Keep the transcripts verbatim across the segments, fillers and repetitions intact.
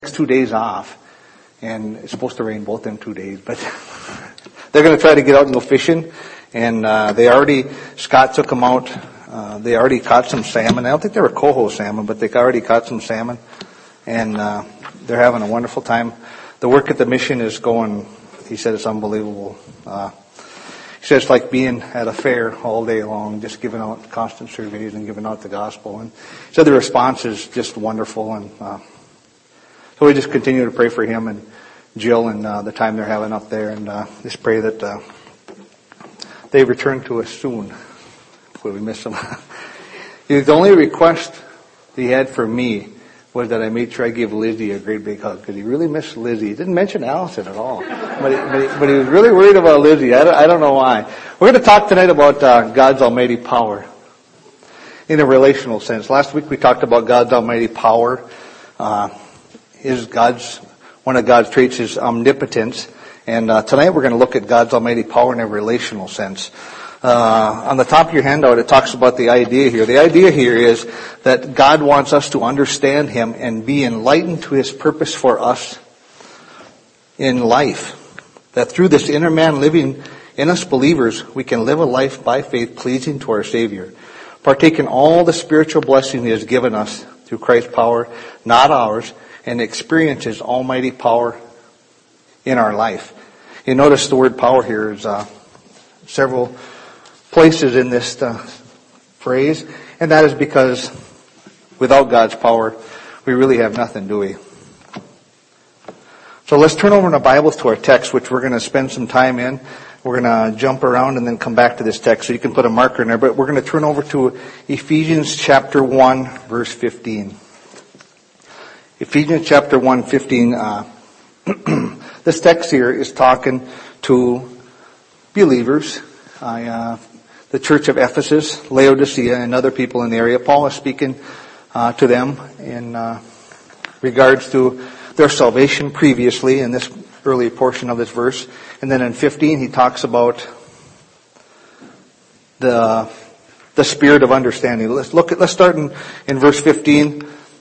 two days off, and it's supposed to rain both them two days, but they're going to try to get out and go fishing, and uh, they already, Scott took them out, uh, they already caught some salmon. I don't think they were coho salmon, but they already caught some salmon, and uh, they're having a wonderful time. The work at the mission is going, he said it's unbelievable. Uh, he said it's like being at a fair all day long, just giving out constant surveys and giving out the gospel. And he said the response is just wonderful, and uh, so we just continue to pray for him and Jill and uh, the time they're having up there, and uh, just pray that uh, they return to us soon. Hopefully we miss them. The only request he had for me was that I made sure I give Lizzie a great big hug, because he really missed Lizzie. He didn't mention Allison at all, but he, but, he, but he was really worried about Lizzie. I don't, I don't know why. We're going to talk tonight about uh, God's almighty power in a relational sense. Last week we talked about God's almighty power. Uh, Is God's, one of God's traits is omnipotence. And uh, tonight we're going to look at God's almighty power in a relational sense. Uh, on the top of your handout it talks about the idea here. The idea here is that God wants us to understand Him and be enlightened to His purpose for us in life. That through this inner man living in us believers, we can live a life by faith pleasing to our Savior. Partake in all the spiritual blessing He has given us through Christ's power, not ours, and experience His almighty power in our life. You notice the word power here is uh, several places in this uh, phrase, and that is because without God's power, we really have nothing, do we? So let's turn over in our Bibles to our text, which we're going to spend some time in. We're going to jump around and then come back to this text, so you can put a marker in there, but we're going to turn over to Ephesians chapter one, verse fifteen. Ephesians chapter one, fifteen, uh, this text here is talking to believers, uh, the church of Ephesus, Laodicea, and other people in the area. Paul is speaking uh, to them in uh, regards to their salvation previously in this early portion of this verse. And then in fifteen, he talks about the the spirit of understanding. Let's look at, let's start in, in verse fifteen.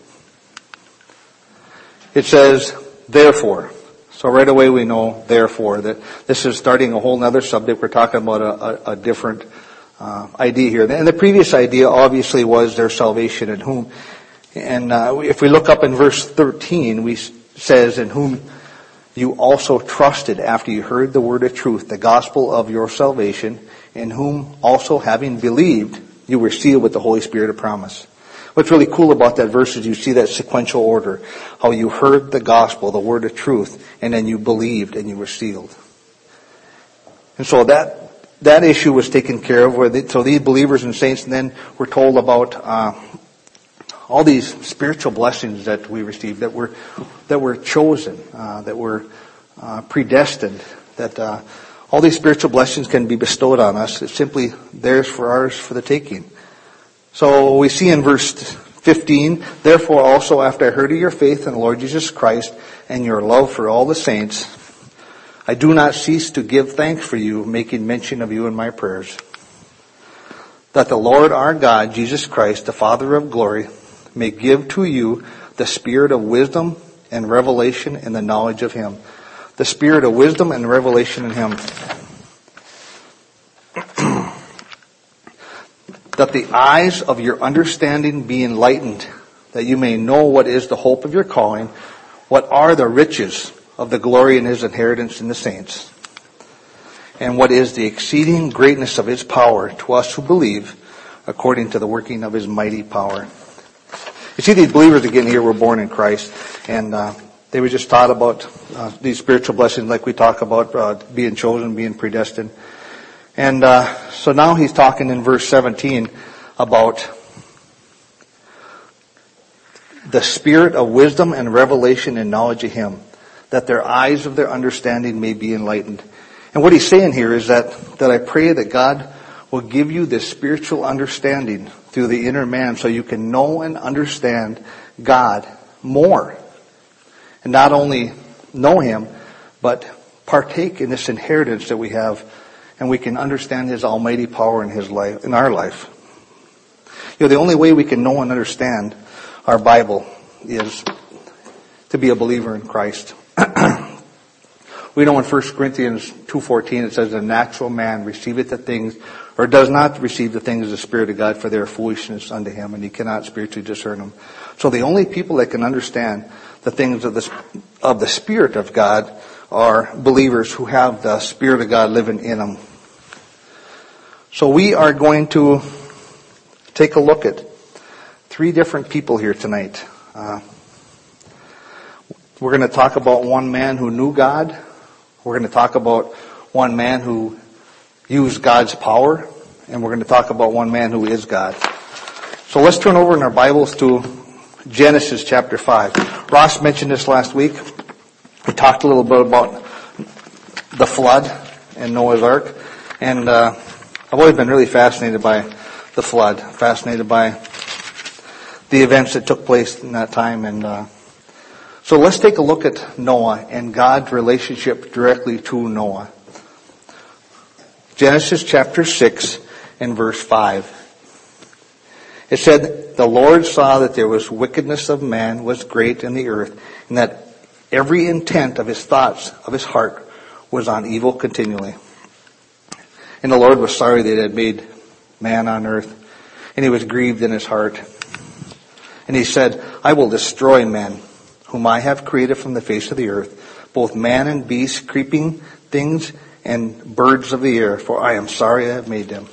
It says, therefore. So right away we know, therefore, that this is starting a whole other subject. We're talking about a, a, a different uh, idea here. And the previous idea obviously was their salvation in whom. And uh, if we look up in verse thirteen, we says, in whom you also trusted after you heard the word of truth, the gospel of your salvation, in whom also having believed, you were sealed with the Holy Spirit of promise. What's really cool about that verse is you see that sequential order. How you heard the gospel, the word of truth, and then you believed and you were sealed. And so that that issue was taken care of. Where they, so these believers and saints, and then we're told about uh, all these spiritual blessings that we received, that were that were chosen, uh, that were uh, predestined, that uh, all these spiritual blessings can be bestowed on us. It's simply theirs for ours for the taking. So we see in verse fifteen, therefore also after I heard of your faith in the Lord Jesus Christ and your love for all the saints, I do not cease to give thanks for you, making mention of you in my prayers, that the Lord our God, Jesus Christ, the Father of glory, may give to you the spirit of wisdom and revelation in the knowledge of Him. The spirit of wisdom and revelation in Him. That the eyes of your understanding be enlightened, that you may know what is the hope of your calling, what are the riches of the glory in His inheritance in the saints, and what is the exceeding greatness of His power to us who believe, according to the working of His mighty power. You see, these believers again here were born in Christ, and uh, they were just taught about uh, these spiritual blessings like we talk about, uh, being chosen, being predestined. And uh, so now he's talking in verse seventeen about the spirit of wisdom and revelation and knowledge of Him, that their eyes of their understanding may be enlightened. And what he's saying here is that, that I pray that God will give you this spiritual understanding through the inner man so you can know and understand God more. And not only know Him, but partake in this inheritance that we have, and we can understand His almighty power in His life, in our life. You know, the only way we can know and understand our Bible is to be a believer in Christ. We know in First Corinthians two fourteen it says, "A natural man receiveth the things, or does not receive the things of the Spirit of God, for they are foolishness unto him, and he cannot spiritually discern them." So the only people that can understand the things of the, of the Spirit of God are believers who have the Spirit of God living in them. So we are going to take a look at three different people here tonight. Uh, we're going to talk about one man who knew God. We're going to talk about one man who used God's power. And we're going to talk about one man who is God. So let's turn over in our Bibles to Genesis chapter five. Ross mentioned this last week. We talked a little bit about the flood and Noah's Ark. And uh, I've always been really fascinated by the flood, fascinated by the events that took place in that time. And uh, so let's take a look at Noah and God's relationship directly to Noah. Genesis chapter six and verse five. It said, "The Lord saw that there was wickedness of man was great in the earth, and that every intent of his thoughts of his heart was on evil continually. And the Lord was sorry that he had made man on earth, and he was grieved in his heart. And he said, I will destroy men, whom I have created from the face of the earth, both man and beast, creeping things, and birds of the air, for I am sorry I have made them."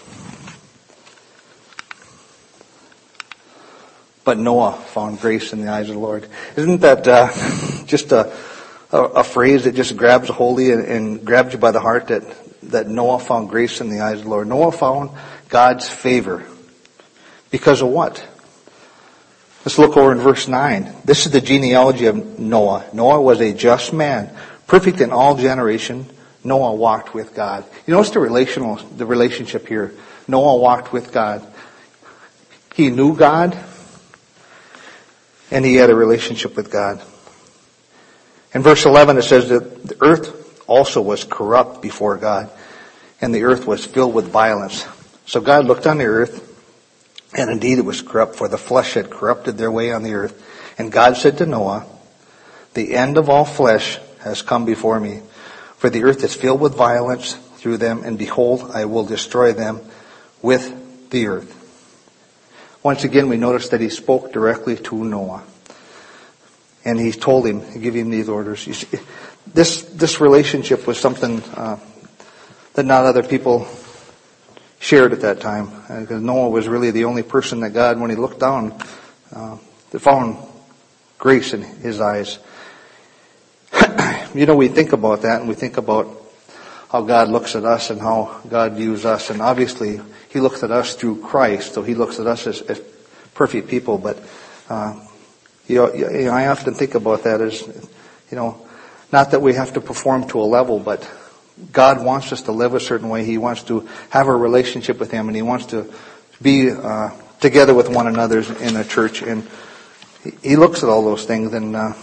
But Noah found grace in the eyes of the Lord. Isn't that uh, just a, a, a phrase that just grabs a hold of you and, and grabs you by the heart, that, that Noah found grace in the eyes of the Lord? Noah found God's favor. Because of what? Let's look over in verse nine. This is the genealogy of Noah. Noah was a just man, perfect in all generation. Noah walked with God. You notice the relational, the relationship here. Noah walked with God. He knew God, and he had a relationship with God. In verse eleven it says that the earth also was corrupt before God, and the earth was filled with violence. So God looked on the earth, and indeed it was corrupt, for the flesh had corrupted their way on the earth. And God said to Noah, "The end of all flesh has come before me, for the earth is filled with violence through them, and behold, I will destroy them with the earth." Once again, we notice that he spoke directly to Noah. And he told him, he gave him these orders. You see, this, this relationship was something uh, that not other people shared at that time. Because Noah was really the only person that God, when he looked down, uh, that found grace in his eyes. You know, we think about that, and we think about how God looks at us and how God views us. And obviously, he looks at us through Christ, so he looks at us as, as perfect people. But uh, you know, you know, I often think about that as, you know, not that we have to perform to a level, but God wants us to live a certain way. He wants to have a relationship with him, and he wants to be uh, together with one another in a church. And he looks at all those things, and uh,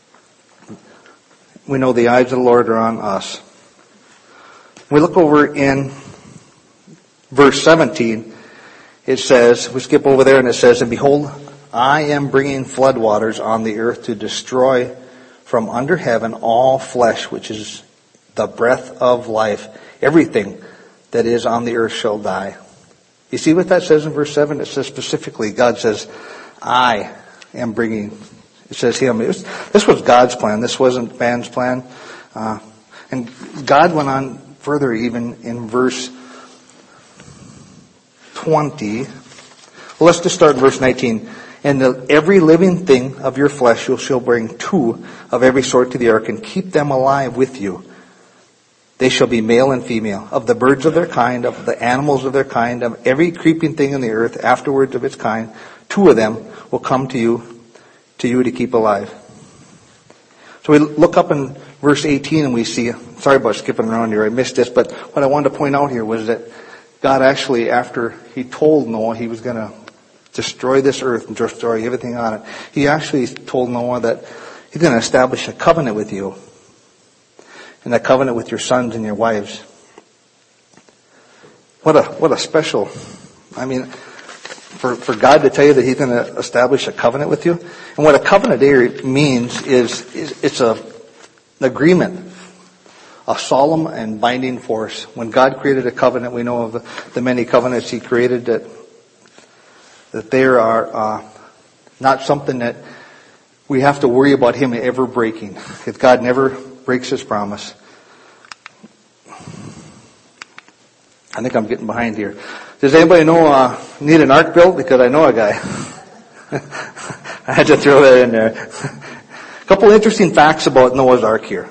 we know the eyes of the Lord are on us. We look over in verse seventeen. It says, we skip over there, and it says, "And behold, I am bringing floodwaters on the earth to destroy from under heaven all flesh, which is the breath of life. Everything that is on the earth shall die." You see what that says in verse seven? It says specifically, God says, I am bringing, it says him. It was, this was God's plan. This wasn't man's plan. Uh, and God went on further even in verse twenty. Well, let's just start in verse nineteen. "And the, every living thing of your flesh you shall bring two of every sort to the ark, and keep them alive with you. They shall be male and female, of the birds of their kind, of the animals of their kind, of every creeping thing in the earth afterwards of its kind. Two of them will come to you, to you to keep alive." So we look up in verse eighteen, and we see, sorry about skipping around here, I missed this, but what I wanted to point out here was that God actually, after he told Noah he was going to destroy this earth and destroy everything on it, he actually told Noah that he's going to establish a covenant with you. And that covenant with your sons and your wives. What a, what a special, I mean, for, for God to tell you that He's going to establish a covenant with you. And what a covenant means is, is it's a, an agreement, a solemn and binding force. When God created a covenant, we know of the, the many covenants He created, that that there are uh, not something that we have to worry about Him ever breaking. If God never breaks His promise. I think I'm getting behind here. Does anybody know, uh, need an ark built? Because I know a guy. I had to throw that in there. A couple interesting facts about Noah's ark here.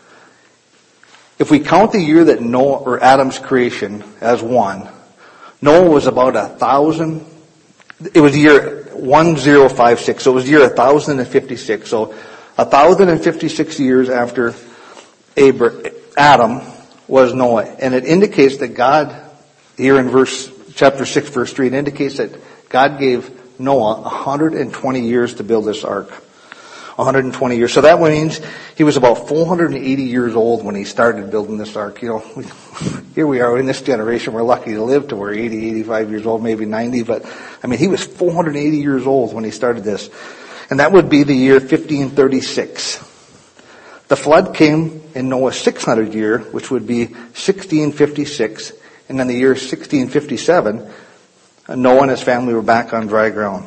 If we count the year that Noah, or Adam's creation as one, Noah was about a thousand, it was year one thousand fifty-six, so it was year one thousand fifty-six. So one thousand fifty-six years after Abra- Adam was Noah. And it indicates that God, here in verse, chapter six, verse three, it indicates that God gave Noah one hundred twenty years to build this ark. one hundred twenty years. So that means he was about four hundred eighty years old when he started building this ark. You know, we, here we are in this generation, we're lucky to live to we're eighty, eighty-five years old, maybe ninety, but I mean, he was four hundred eighty years old when he started this. And that would be the year fifteen thirty-six. The flood came in Noah's six hundred year, which would be sixteen fifty-six. And in the year sixteen fifty-seven, Noah and his family were back on dry ground.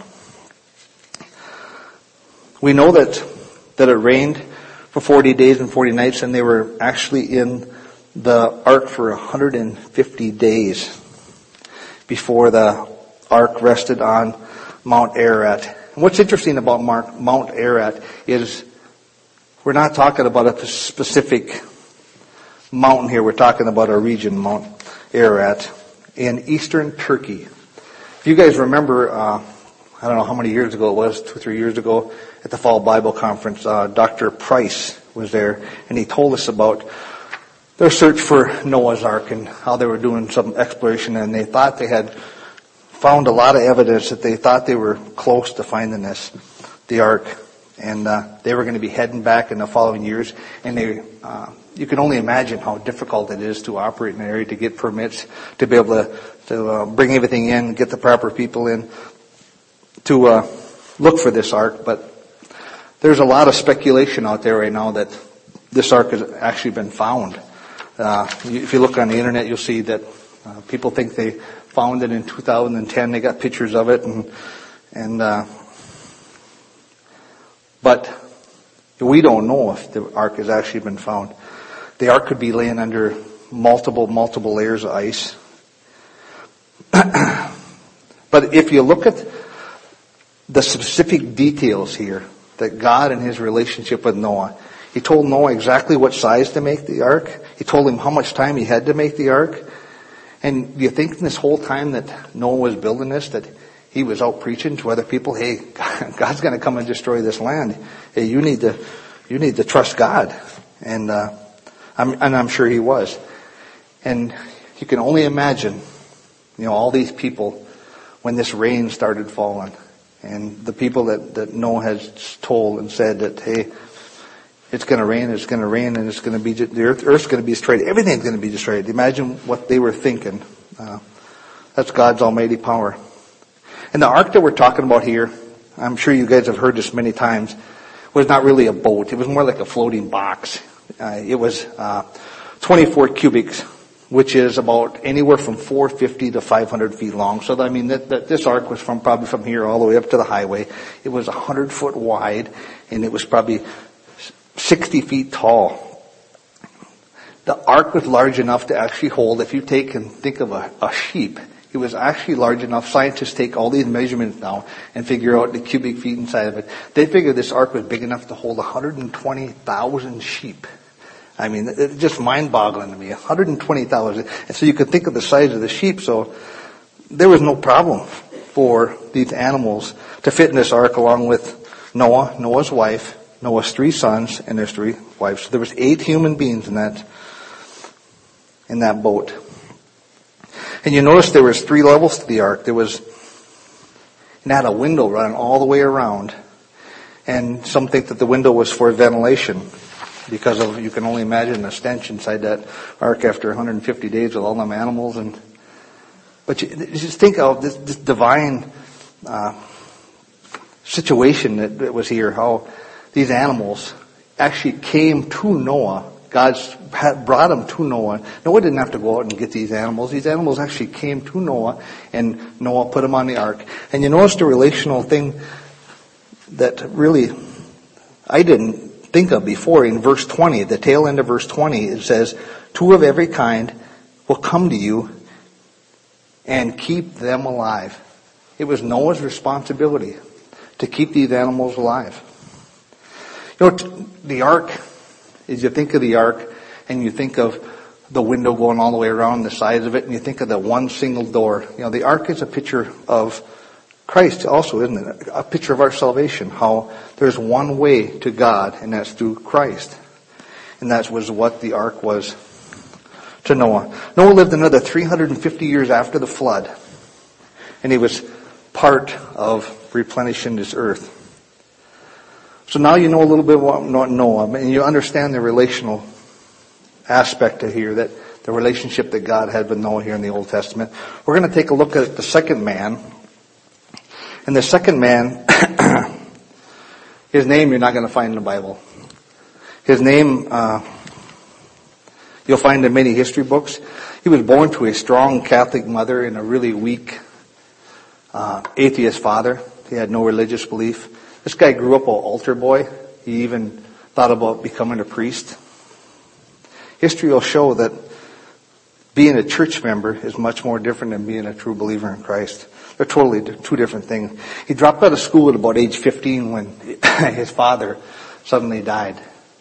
We know that, that it rained for forty days and forty nights, and they were actually in the ark for one hundred fifty days before the ark rested on Mount Ararat. And what's interesting about Mount Ararat is we're not talking about a specific mountain here. We're talking about a region, Mount Ararat, in eastern Turkey. If you guys remember, uh, I don't know how many years ago it was, two or three years ago, at the Fall Bible Conference, uh, Doctor Price was there, and he told us about their search for Noah's Ark and how they were doing some exploration, and they thought they had found a lot of evidence that they thought they were close to finding this, the Ark, and uh, they were going to be heading back in the following years, and they, uh, you can only imagine how difficult it is to operate in an area, to get permits, to be able to, to uh, bring everything in, get the proper people in, to uh, look for this ark. But there's a lot of speculation out there right now that this ark has actually been found. Uh, if you look on the internet, you'll see that uh, people think they found it in two thousand ten. They got pictures of it, and and uh, but we don't know if the ark has actually been found. The ark could be laying under multiple, multiple layers of ice. But if you look at the specific details here, that God and His relationship with Noah, He told Noah exactly what size to make the ark. He told him how much time he had to make the ark. And you think in this whole time that Noah was building this, that he was out preaching to other people, hey, God's going to come and destroy this land. Hey, you need to, you need to trust God. And, uh, I'm, and I'm sure he was. And you can only imagine, you know, all these people when this rain started falling. And the people that, that Noah has told and said that, hey, it's going to rain, it's going to rain, and it's going to be, the earth, earth's going to be destroyed. Everything's going to be destroyed. Imagine what they were thinking. Uh, that's God's almighty power. And the ark that we're talking about here, I'm sure you guys have heard this many times, was not really a boat. It was more like a floating box. Uh, it was uh, twenty-four cubics, which is about anywhere from four hundred fifty to five hundred feet long. So, I mean, that, that this ark was from probably from here all the way up to the highway. It was one hundred foot wide, and it was probably sixty feet tall. The ark was large enough to actually hold, if you take and think of a, a sheep, it was actually large enough. Scientists take all these measurements now and figure out the cubic feet inside of it. They figure this ark was big enough to hold one hundred twenty thousand sheep. I mean, it's just mind-boggling to me. one hundred twenty thousand. And so you could think of the size of the sheep. So there was no problem for these animals to fit in this ark, along with Noah, Noah's wife, Noah's three sons, and their three wives. So there was eight human beings in that, in that boat. And you notice there was three levels to the ark. There was, it had a window running all the way around. And some think that the window was for ventilation, because of, you can only imagine the stench inside that ark after one hundred fifty days with all them animals. And but you, you just think of this, this divine uh, situation that, that was here, how these animals actually came to Noah. God brought them to Noah. Noah didn't have to go out and get these animals. These animals actually came to Noah, and Noah put them on the ark. And you notice the relational thing that really I didn't think of before. In verse twenty, the tail end of verse twenty, it says, two of every kind will come to you and keep them alive. It was Noah's responsibility to keep these animals alive. You know, the ark, as you think of the ark and you think of the window going all the way around the sides of it, and you think of the one single door, you know, the ark is a picture of Christ also, isn't it? A picture of our salvation, how there's one way to God, and that's through Christ. And that was what the ark was to Noah. Noah lived another three hundred fifty years after the flood, and he was part of replenishing this earth. So now you know a little bit about Noah, and you understand the relational aspect of here, that the relationship that God had with Noah here in the Old Testament. We're going to take a look at the second man. And the second man, his name you're not going to find in the Bible. His name, uh, you'll find in many history books. He was born to a strong Catholic mother and a really weak uh, atheist father. He had no religious belief. This guy grew up an altar boy. He even thought about becoming a priest. History will show that being a church member is much more different than being a true believer in Christ. They're totally two different things. He dropped out of school at about age fifteen when his father suddenly died.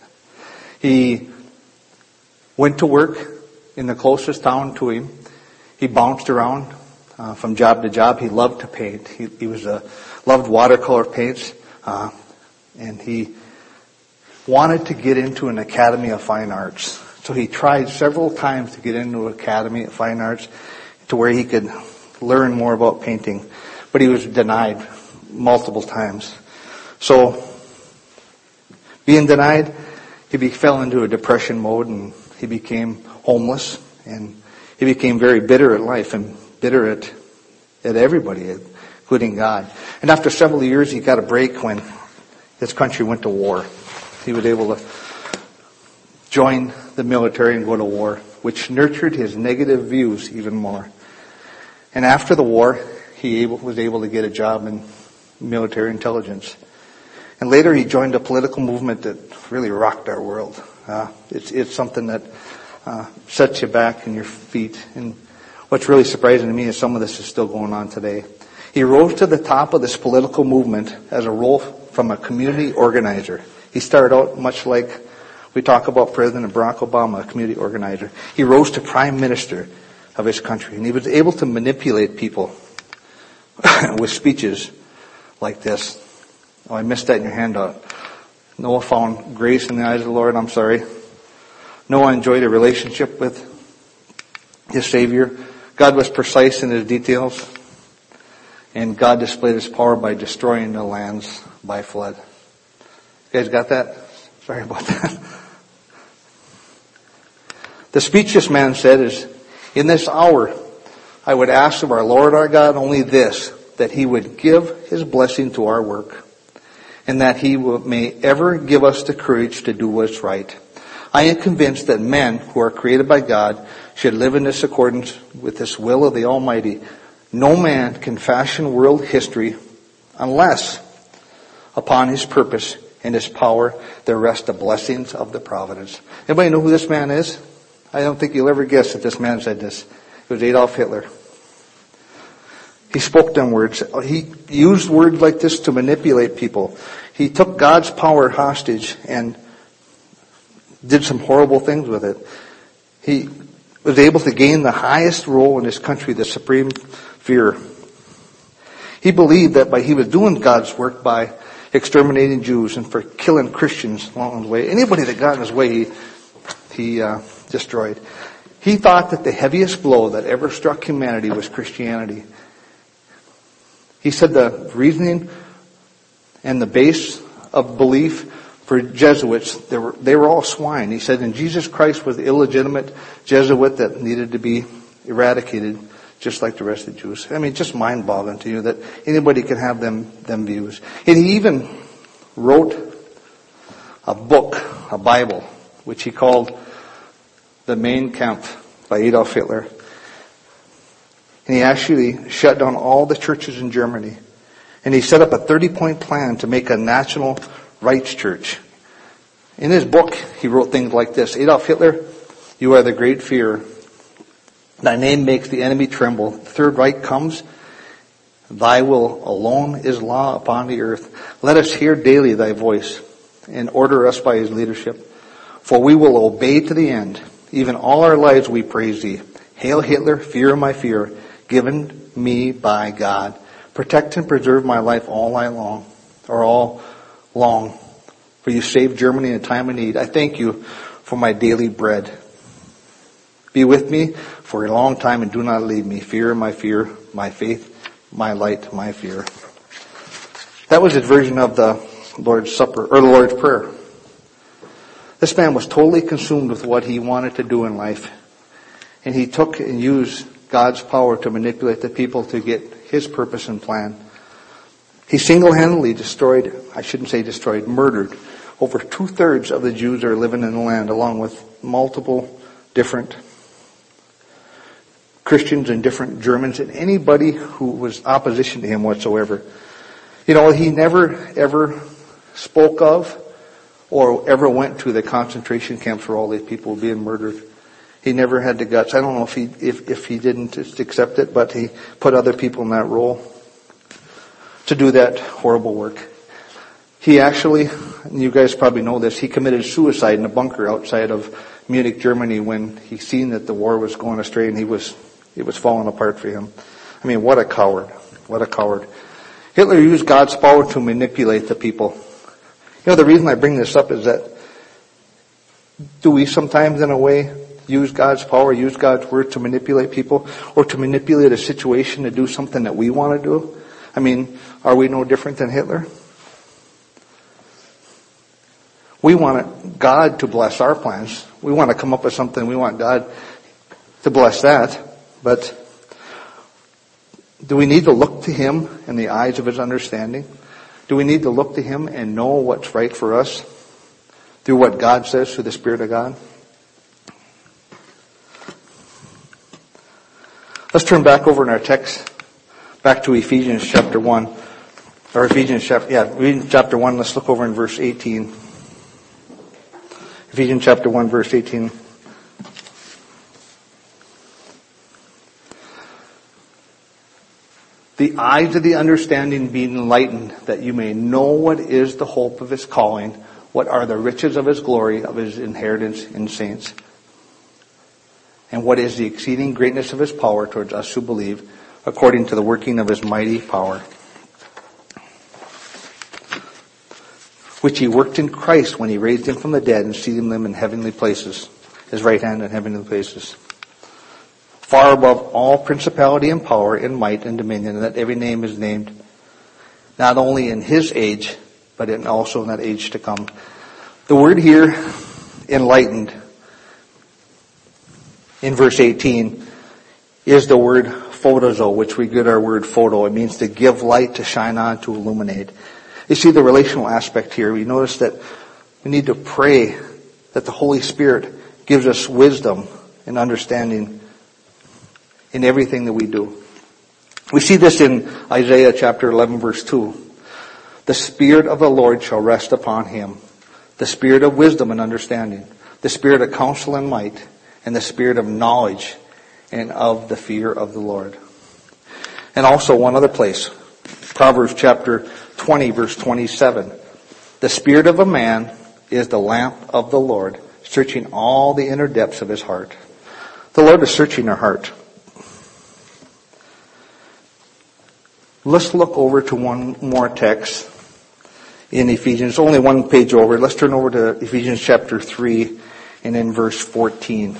He went to work in the closest town to him. He bounced around uh, from job to job. He loved to paint. He, he was a loved watercolor paints, uh, and he wanted to get into an Academy of Fine Arts. So he tried several times to get into an Academy of Fine Arts to where he could learn more about painting, but he was denied multiple times. So, being denied, he be, fell into a depression mode, and he became homeless, and he became very bitter at life and bitter at at everybody, including God. And after several years, he got a break when his country went to war. He was able to join the military and go to war, which nurtured his negative views even more. And after the war, he able, was able to get a job in military intelligence. And later he joined a political movement that really rocked our world. Uh, it's, it's something that uh, sets you back in your feet. And what's really surprising to me is some of this is still going on today. He rose to the top of this political movement as a role from a community organizer. He started out much like we talk about President Barack Obama, a community organizer. He rose to prime minister of his country, and he was able to manipulate people with speeches like this. Oh, I missed that in your handout. Noah found grace in the eyes of the Lord. I'm sorry. Noah enjoyed a relationship with his Savior. God was precise in his details, and God displayed his power by destroying the lands by flood. You guys got that? Sorry about that. The speech this man said is, in this hour, I would ask of our Lord our God only this, that he would give his blessing to our work, and that he will, may ever give us the courage to do what's right. I am convinced that men who are created by God should live in this accordance with this will of the Almighty. No man can fashion world history unless upon his purpose and his power there rest the blessings of the providence. Anybody know who this man is? I don't think you'll ever guess that this man said this. It was Adolf Hitler. He spoke them words. He used words like this to manipulate people. He took God's power hostage and did some horrible things with it. He was able to gain the highest role in his country, the supreme fear. He believed that by he was doing God's work by exterminating Jews and for killing Christians along the way. Anybody that got in his way, he, he uh, destroyed. He thought that the heaviest blow that ever struck humanity was Christianity. He said the reasoning and the base of belief for Jesuits, they were, they were all swine. He said, and Jesus Christ was the illegitimate Jesuit that needed to be eradicated. just like the rest of the Jews. I mean, just mind-boggling to you that anybody can have them, them views. And he even wrote a book, a Bible, which he called The Mein Kampf by Adolf Hitler. And he actually shut down all the churches in Germany. And he set up a thirty-point plan to make a national rights church. In his book, he wrote things like this: Adolf Hitler, you are the great fear. Thy name makes the enemy tremble. The Third Reich comes. Thy will alone is law upon the earth. Let us hear daily thy voice, and order us by his leadership. For we will obey to the end. Even all our lives we praise thee. Hail Hitler, fear my fear, given me by God. Protect and preserve my life all night long, or all long. For you saved Germany in a time of need. I thank you for my daily bread. Be with me for a long time and do not leave me. Fear my fear, my faith, my light, my fear. That was his version of the Lord's Supper, or the Lord's Prayer. This man was totally consumed with what he wanted to do in life. And he took and used God's power to manipulate the people to get his purpose and plan. He single-handedly destroyed, I shouldn't say destroyed, murdered over two-thirds of the Jews that are living in the land, along with multiple different Christians and different Germans and anybody who was opposition to him whatsoever. You know, he never ever spoke of or ever went to the concentration camps where all these people were being murdered. He never had the guts. I don't know if he if, if he didn't just accept it, but he put other people in that role to do that horrible work. He actually, and you guys probably know this, he committed suicide in a bunker outside of Munich, Germany, when he seen that the war was going astray and he was it was falling apart for him. I mean, what a coward. What a coward. Hitler used God's power to manipulate the people. You know, the reason I bring this up is that do we sometimes, in a way, use God's power, use God's word to manipulate people, or to manipulate a situation to do something that we want to do? I mean, are we no different than Hitler? We want God to bless our plans. We want to come up with something. We want God to bless that. But do we need to look to him in the eyes of his understanding? Do we need to look to him and know what's right for us through what God says, through the Spirit of God? Let's turn back over in our text, back to Ephesians chapter one. Or Ephesians chapter, yeah, Ephesians chapter one, let's look over in verse eighteen. Ephesians chapter one, verse eighteen. The eyes of the understanding being enlightened, that you may know what is the hope of his calling, what are the riches of his glory, of his inheritance in saints, and what is the exceeding greatness of his power towards us who believe, according to the working of his mighty power, which he worked in Christ when he raised him from the dead and seated him in heavenly places, his right hand in heavenly places, far above all principality and power and might and dominion, and that every name is named, not only in his age, but in also in that age to come. The word here, enlightened, in verse eighteen, is the word photozo, which we get our word photo. It means to give light, to shine on, to illuminate. You see the relational aspect here. We notice that we need to pray that the Holy Spirit gives us wisdom and understanding in everything that we do. We see this in Isaiah chapter eleven, verse two. The Spirit of the Lord shall rest upon him, the Spirit of wisdom and understanding, the Spirit of counsel and might, and the Spirit of knowledge and of the fear of the Lord. And also one other place, Proverbs chapter twenty, verse twenty-seven. The spirit of a man is the lamp of the Lord, searching all the inner depths of his heart. The Lord is searching our heart. Let's look over to one more text in Ephesians. Only one page over. Let's turn over to Ephesians chapter three and in verse fourteen.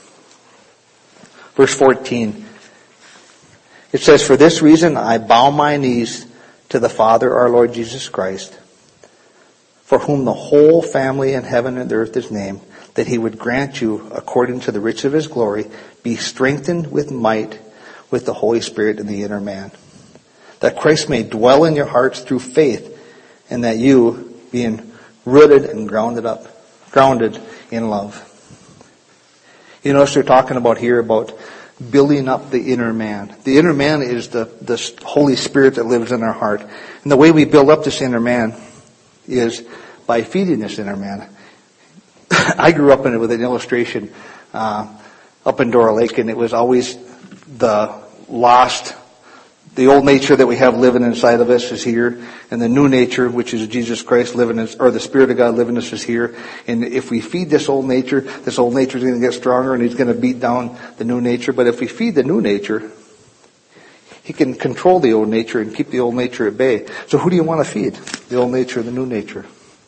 Verse fourteen. It says, "For this reason I bow my knees to the Father, our Lord Jesus Christ, for whom the whole family in heaven and earth is named, that he would grant you, according to the riches of his glory, be strengthened with might, with the Holy Spirit in the inner man, that Christ may dwell in your hearts through faith, and that you, being rooted and grounded up, grounded in love. You notice they're talking about here about building up the inner man. The inner man is the, the Holy Spirit that lives in our heart. And the way we build up this inner man is by feeding this inner man. I grew up in it with an illustration uh, up in Dora Lake, and it was always the lost, the old nature that we have living inside of us is here, and the new nature, which is Jesus Christ living in us, or the Spirit of God living in us, is here. And if we feed this old nature, this old nature is going to get stronger, and he's going to beat down the new nature. But if we feed the new nature, he can control the old nature and keep the old nature at bay. So who do you want to feed? The old nature or the new nature?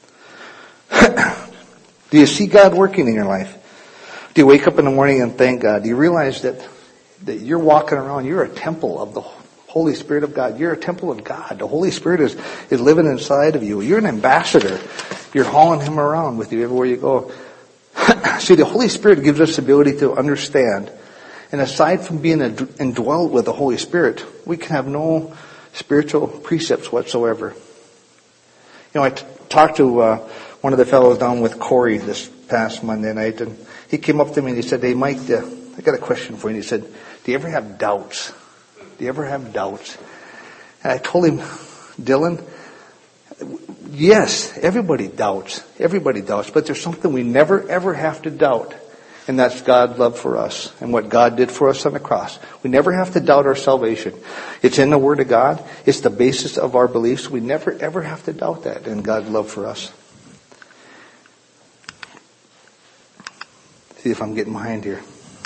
Do you see God working in your life? Do you wake up in the morning and thank God? Do you realize that, that you're walking around, you're a temple of the Holy Spirit of God. You're a temple of God. The Holy Spirit is, is living inside of you. You're an ambassador. You're hauling him around with you everywhere you go. See, the Holy Spirit gives us the ability to understand. And aside from being indwelled with the Holy Spirit, we can have no spiritual precepts whatsoever. You know, I t- talked to uh, one of the fellows down with Corey this past Monday night, and he came up to me and he said, "Hey, Mike, uh, I got a question for you." And he said, "Do you ever have doubts? Do you ever have doubts?" And I told him, "Dylan, yes, everybody doubts. Everybody doubts. But there's something we never, ever have to doubt. And that's God's love for us and what God did for us on the cross. We never have to doubt our salvation. It's in the Word of God. It's the basis of our beliefs. We never, ever have to doubt that and God's love for us." See if I'm getting behind here.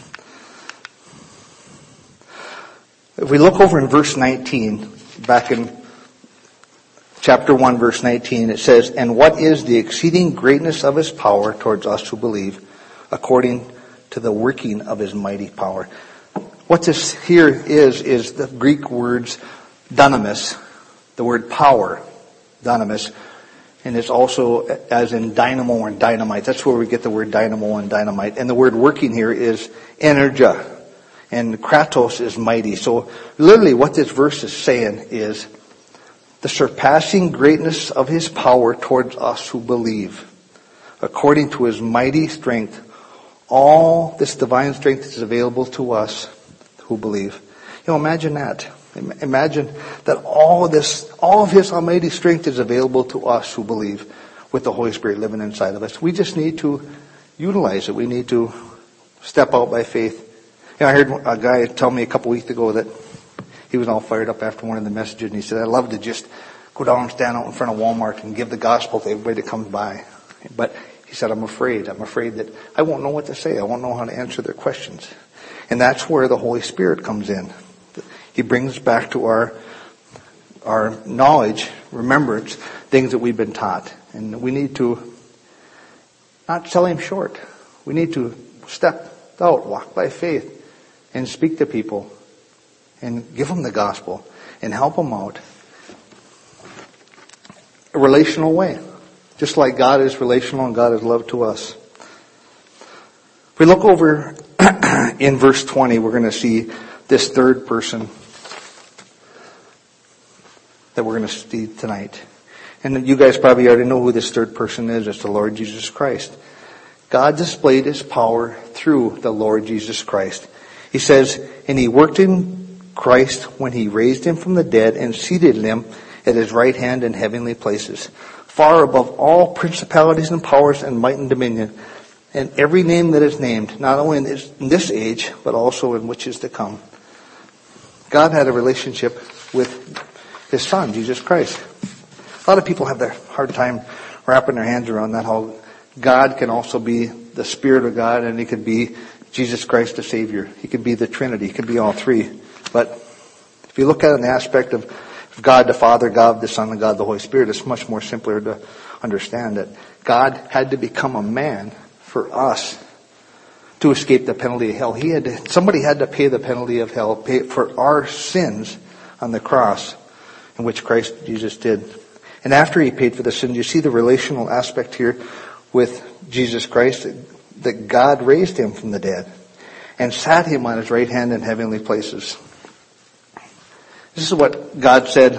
If we look over in verse nineteen, back in chapter one, verse nineteen, it says, "And what is the exceeding greatness of his power towards us who believe, according to the working of his mighty power." What this here is, is the Greek words dynamis, the word power, dynamis, and it's also as in dynamo and dynamite. That's where we get the word dynamo and dynamite. And the word working here is energia. And kratos is mighty. So literally what this verse is saying is the surpassing greatness of his power towards us who believe. According to his mighty strength, all this divine strength is available to us who believe. You know, imagine that. Imagine that all of this, all of his almighty strength is available to us who believe with the Holy Spirit living inside of us. We just need to utilize it. We need to step out by faith. You know, I heard a guy tell me a couple weeks ago that he was all fired up after one of the messages, and he said, "I'd love to just go down and stand out in front of Walmart and give the gospel to everybody that comes by. But," he said, "I'm afraid. I'm afraid that I won't know what to say. I won't know how to answer their questions." And that's where the Holy Spirit comes in. He brings back to our our knowledge, remembrance, things that we've been taught. And we need to not sell him short. We need to step out, walk by faith, and speak to people and give them the gospel and help them out. A relational way. Just like God is relational and God is love to us. If we look over in verse twenty, we're going to see this third person that we're going to see tonight. And you guys probably already know who this third person is. It's the Lord Jesus Christ. God displayed his power through the Lord Jesus Christ. He says, "And he worked in Christ when he raised him from the dead and seated him at his right hand in heavenly places, far above all principalities and powers and might and dominion, and every name that is named, not only in this, in this age, but also in which is to come." God had a relationship with his Son, Jesus Christ. A lot of people have a hard time wrapping their hands around that, how God can also be the Spirit of God, and he could be Jesus Christ the Savior. He could be the Trinity. He could be all three. But if you look at it in the aspect of God the Father, God the Son, and God the Holy Spirit, it's much more simpler to understand that God had to become a man for us to escape the penalty of hell. He had to, somebody had to pay the penalty of hell, pay for our sins on the cross, in which Christ Jesus did. And after he paid for the sins, you see the relational aspect here with Jesus Christ, that God raised him from the dead and sat him on his right hand in heavenly places. This is what God said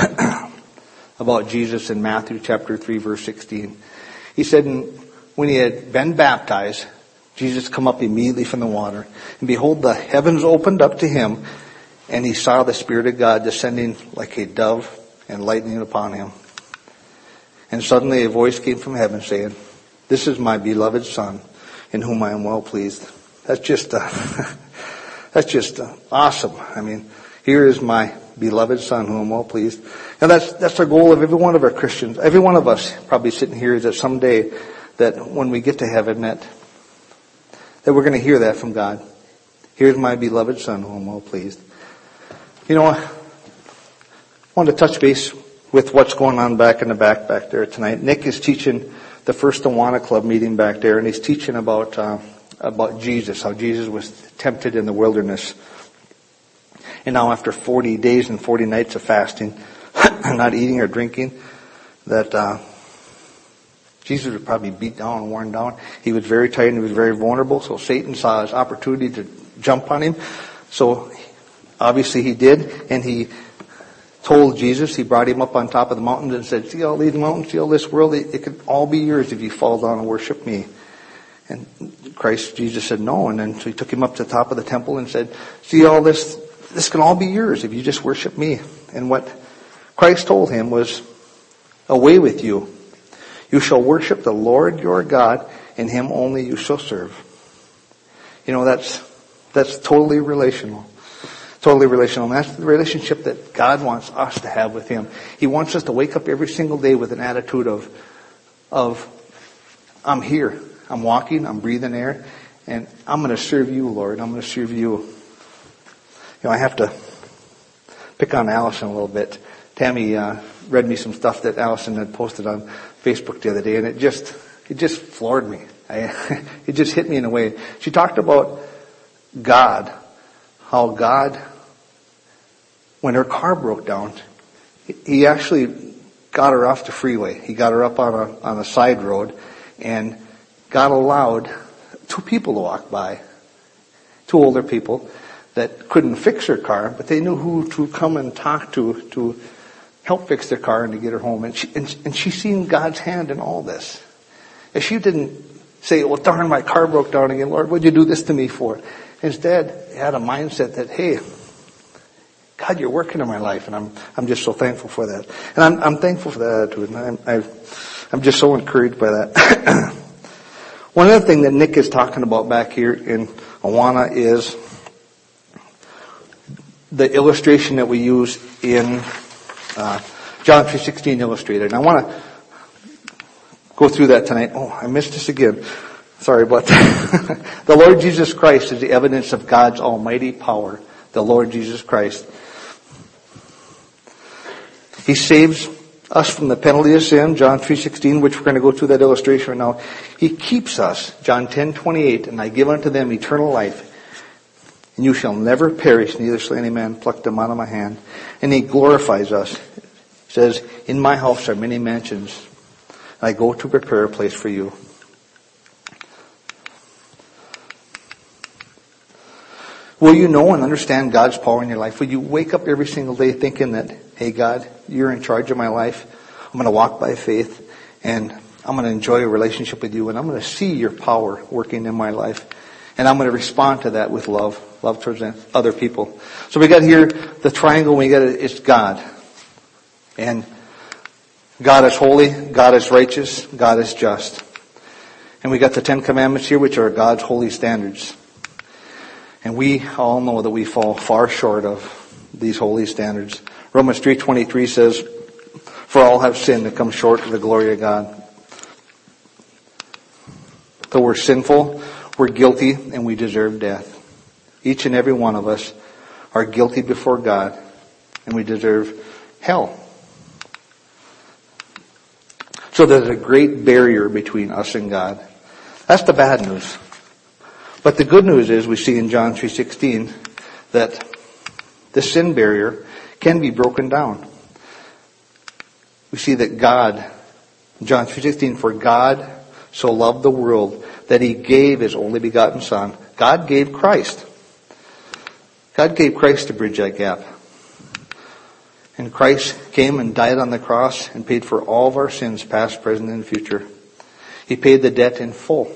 about Jesus in Matthew chapter three, verse sixteen. He said, when he had been baptized, Jesus come up immediately from the water, and behold, the heavens opened up to him, and he saw the Spirit of God descending like a dove and lightning upon him. And suddenly a voice came from heaven saying, "This is my beloved Son, in whom I am well pleased." That's just, uh, that's just uh, awesome. I mean, here is my beloved Son, whom I'm well pleased. And that's that's our goal of every one of our Christians. Every one of us probably sitting here is that someday that when we get to heaven, that that we're going to hear that from God. Here's my beloved Son, whom I'm well pleased. You know, I want to touch base with what's going on back in the back back there tonight. Nick is teaching the first Awana Club meeting back there, and he's teaching about uh, about Jesus, how Jesus was tempted in the wilderness. And now after forty days and forty nights of fasting, not eating or drinking, that uh, Jesus was probably beat down and worn down. He was very tired and he was very vulnerable, so Satan saw his opportunity to jump on him. So obviously he did, and he told Jesus, he brought him up on top of the mountains and said, "See all these mountains, see all this world, it, it could all be yours if you fall down and worship me." And Christ, Jesus said no, and then so he took him up to the top of the temple and said, "See all this, this can all be yours if you just worship me." And what Christ told him was, "Away with you. You shall worship the Lord your God, and him only you shall serve." You know, that's, that's totally relational. Totally relational. And that's the relationship that God wants us to have with him. He wants us to wake up every single day with an attitude of, of, I'm here. I'm walking. I'm breathing air. And I'm going to serve you, Lord. I'm going to serve you. You know, I have to pick on Allison a little bit. Tammy uh, read me some stuff that Allison had posted on Facebook the other day, and it just, it just floored me. I, it just hit me in a way. She talked about God, how God, when her car broke down, he actually got her off the freeway. He got her up on a, on a side road, and God allowed two people to walk by, two older people that couldn't fix her car, but they knew who to come and talk to, to help fix their car and to get her home. And she, and, and she seen God's hand in all this. And she didn't say, "Well, darn, my car broke down again. Lord, what'd you do this to me for?" Instead, had a mindset that, hey, God, you're working in my life, and I'm I'm just so thankful for that. And I'm I'm thankful for that attitude, and I'm I've, I'm just so encouraged by that. One other thing that Nick is talking about back here in Awana is the illustration that we use in uh, John three sixteen illustrated. And I want to go through that tonight. Oh, I missed this again. Sorry about that. The Lord Jesus Christ is the evidence of God's almighty power. The Lord Jesus Christ. He saves us from the penalty of sin, John three sixteen, which we're going to go through that illustration right now. He keeps us, John ten twenty-eight, and I give unto them eternal life, and you shall never perish, neither shall any man pluck them out of my hand. And he glorifies us. He says, "In my house are many mansions. I go to prepare a place for you." Will you know and understand God's power in your life? Will you wake up every single day thinking that, hey, God, you're in charge of my life. I'm going to walk by faith, and I'm going to enjoy a relationship with you, and I'm going to see your power working in my life. And I'm going to respond to that with love, love towards other people. So we got here the triangle. We got it, it's God. And God is holy, God is righteous, God is just. And we got the Ten Commandments here, which are God's holy standards. And we all know that we fall far short of these holy standards. Romans three twenty-three says, "For all have sinned and come short of the glory of God." Though we're sinful, we're guilty, and we deserve death. Each and every one of us are guilty before God, and we deserve hell. So there's a great barrier between us and God. That's the bad news. But the good news is we see in John three sixteen that the sin barrier can be broken down. We see that God, John three sixteen, "For God so loved the world that he gave his only begotten Son." God gave Christ. God gave Christ to bridge that gap. And Christ came and died on the cross and paid for all of our sins, past, present, and future. He paid the debt in full.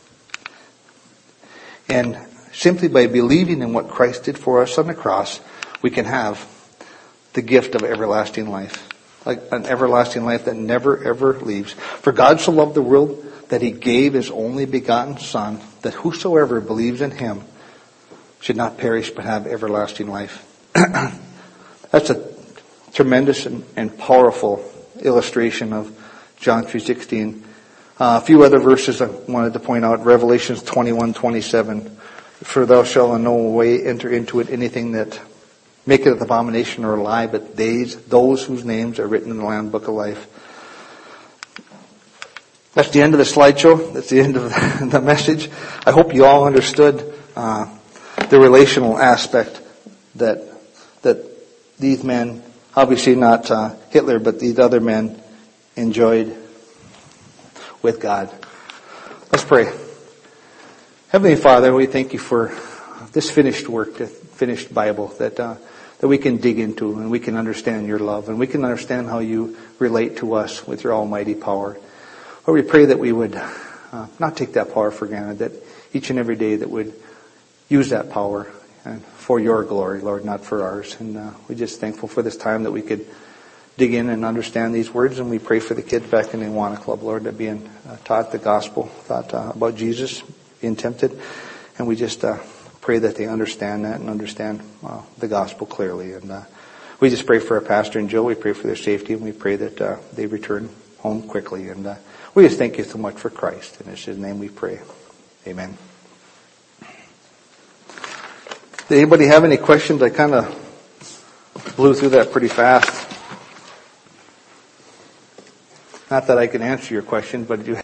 And simply by believing in what Christ did for us on the cross, we can have the gift of everlasting life. Like an everlasting life that never ever leaves. For God so loved the world that He gave His only begotten Son, that whosoever believes in Him should not perish but have everlasting life. That's a tremendous and, and powerful illustration of John three sixteen. Uh, a few other verses I wanted to point out. Revelations twenty-one twenty-seven. For thou shalt in no way enter into it anything that maketh abomination or a lie, but these, those whose names are written in the Lamb Book of Life. That's the end of the slideshow. That's the end of the message. I hope you all understood uh, the relational aspect that that these men, obviously not uh, Hitler, but these other men enjoyed with God. Let's pray. Heavenly Father, we thank you for this finished work, the finished Bible that uh, that we can dig into and we can understand your love and we can understand how you relate to us with your almighty power. Lord, we pray that we would uh, not take that power for granted, that each and every day that would use that power and for your glory, Lord, not for ours. And uh, we're just thankful for this time that we could dig in and understand these words. And we pray for the kids back in the Awana Club, Lord, that being uh, taught the gospel, taught uh, about Jesus, being tempted. And we just uh, pray that they understand that and understand uh, the gospel clearly. And uh, we just pray for our pastor and Joe. We pray for their safety, and we pray that uh, they return home quickly. And uh, we just thank you so much for Christ. And it's His name we pray. Amen. Did anybody have any questions? I kind of blew through that pretty fast. Not that I can answer your question, but do you have